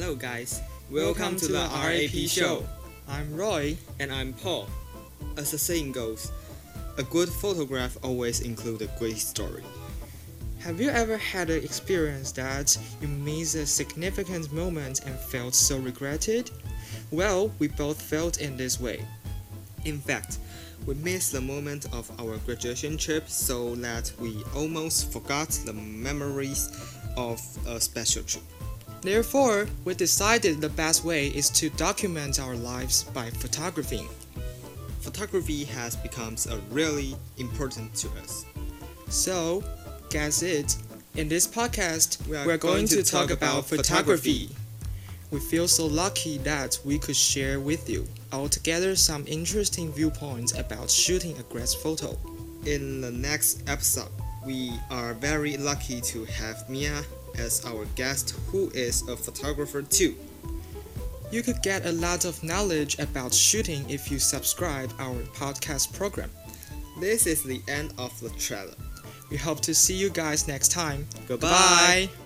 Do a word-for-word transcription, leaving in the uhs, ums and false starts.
Hello guys, welcome to the R A P show. I'm Roy. And I'm Paul. As the saying goes, a good photograph always includes a great story. Have you ever had an experience that you missed a significant moment and felt so regretted? Well, we both felt in this way. In fact, we missed the moment of our graduation trip so that we almost forgot the memories of a special trip. Therefore, we decided the best way is to document our lives by photographing. Photography has become a really important to us. So, guess it. In this podcast, we are we're going, going to, to talk, talk about about photography. photography. We feel so lucky that we could share with you altogether some interesting viewpoints about shooting a great photo. In the next episode, we are very lucky to have Mia as our guest, who is a photographer too. You could get a lot of knowledge about shooting if you subscribe our podcast program. This is the end of the trailer. We hope to see you guys next time. Goodbye. Goodbye.